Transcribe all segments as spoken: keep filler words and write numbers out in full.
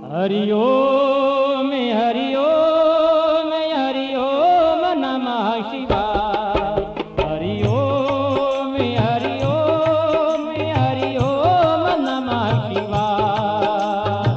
हरि ओम हरि ओम हरि ओम नमः शिवाय। हरि ओम हरि ओम हरि ओम नमः शिवाय।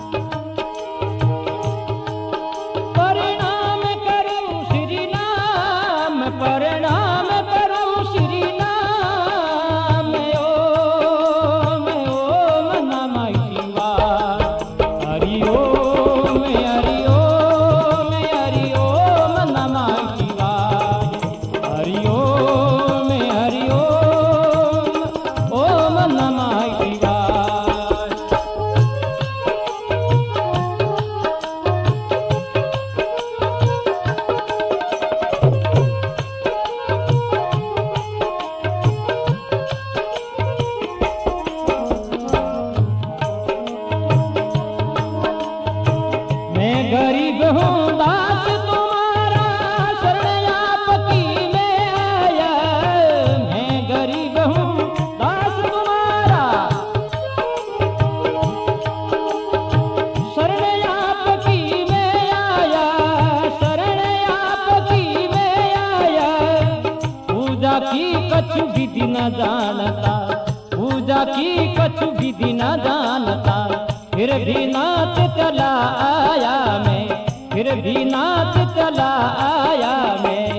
प्रणाम करूं श्री नाम, प्रणाम करूं श्री नाम। ओम ओम नमः शिवाय। हरि ओम हरि ओम हरि ओम नमः शिवाय। हरि ओम हरि ओम ओम नमः शिवाय। मैं गरीब हूँ दास तुम्हारा, शरण आपकी में आया। मैं गरीब हूँ दास तुम्हारा, शरण आपकी में आया, शरण आपकी में आया। पूजा की कछु विधि न जानता, पूजा की कछु विधि न जानता। फिर भी नाच चला आया मैं, फिर भी नाच चला आया मैं।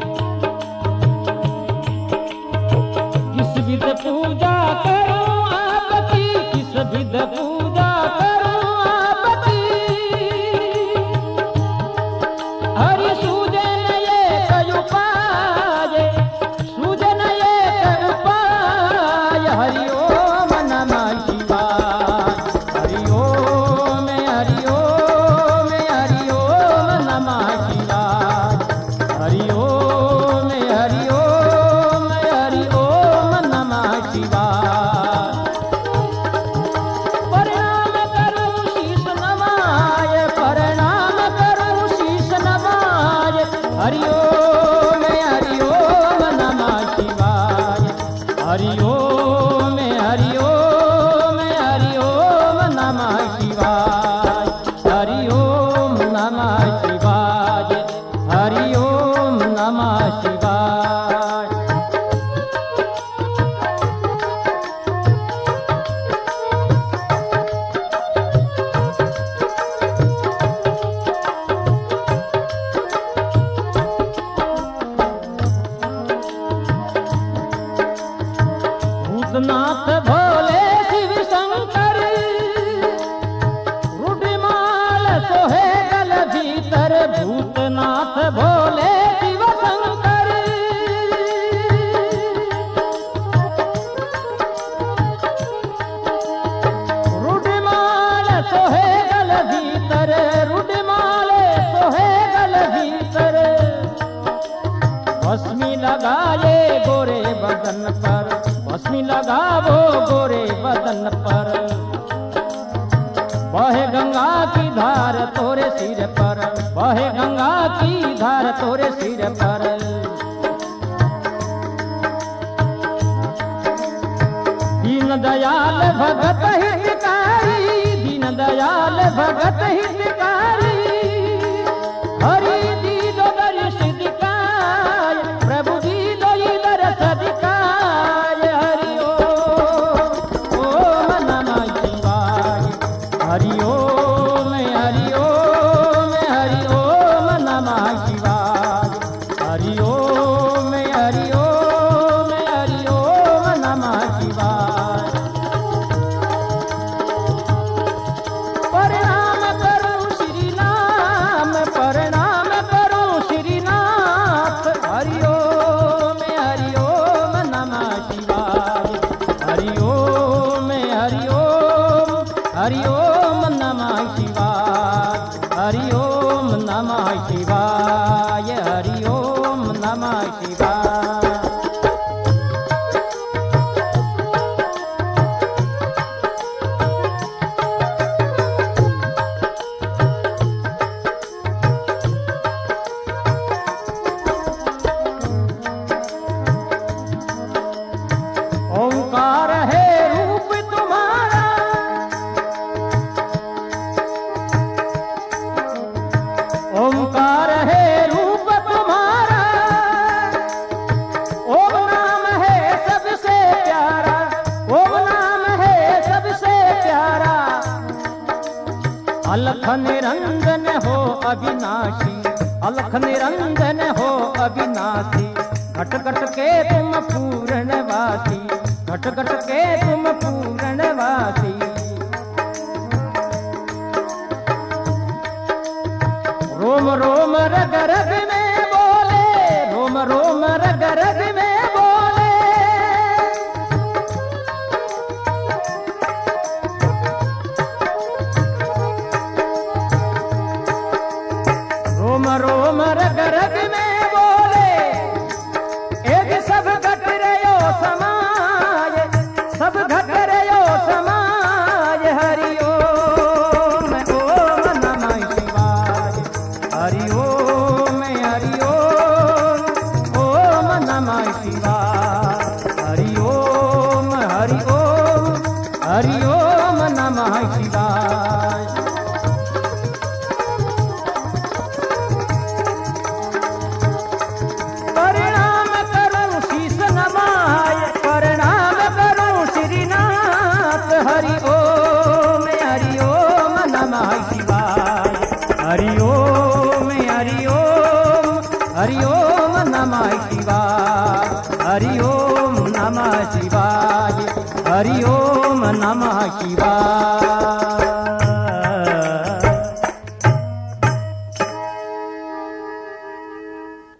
किस विध पूजा करूं आपकी, किस विध पूजा करूं आपकी। हरि सूजन एक उपाय, सूजन एक उपाय। हरि ओम नमः शिवाय। हरि ओम हरि ओम हरि ओम नमः शिवाय। हरि ओम हरि ओम हरि ओम नमः शिवाय। प्रणाम करूं शीश नवाय, प्रणाम करूं शीश नवाय। हरि ओम हरि ओम नमः शिवाय। हरि ओम हरि ओम हरि ओम नमः शिवाय। हरि ओम नमः शिवाय। हरि ओम नमः शिवाय। भूतनाथ भोले शिव शंकर, रुद्रमाल सोहे गल भीतर। भूतनाथ भोले शिव शंकर, रुद्रमाल सोहे गल भीतर, रुद्रमाल सोहे गल भीतर। भस्मी लगाए गोरे बदन पर, भस्मी लगावो गोरे बदन पर। बहे गंगा की धार तोरे सिर पर, बहे गंगा की धार तोरे सिर पर। दीन दयाल भगत हितकारी, दीन दयाल भगत हितकारी। हरि दीदो दर्श दिखाय, प्रभु दीदो दर्श दिखाय। हरि ओम ओम नमः शिवाय। हरि ओम हरि ओम हरि ओम नमः शिवाय। हरि ओम हरि ओम हरि ओम नमः शिवाय। प्रणाम करूं श्री नाम, प्रणाम करूं श्री नाथ। हरि ओम हरि ओम नमः शिवाय। हरि ओम हरि ओम हरि ओम नमः शिवाय। हरि ओम नमः शिवाय। हरि ओम नमः शिवाय। ओंकार है रूप तुम्हारा, अलख निरंजन हो अविनाशी, अलख निरंजन हो अविनाशी, घट घट के तुम पूर्णवासी, घट घट के तुम पूर्णवासी। रोम रोम रग रग में बोले, रोम रोम रग रग में बोले, रोम रोम रग रग में बोले, एक सब घट रयो समाय, सब घट रयो समाय, हरि ओम ओम नमः शिवाय, हरि ओम हरि ओम ओम नमः शिवाय, हरि ओम हरि ओम हरि ओम नमः शिवाय। प्रणाम करूं शीस नमाय, प्रणाम करूं श्रीनाथ, हरि ओम हरि ओम नमः शिवाय, हरि ओम हरि ओम हरि ओम नमः शिवाय, हरि ओम नमः शिवाय, हरि ओम नमः शिवाय।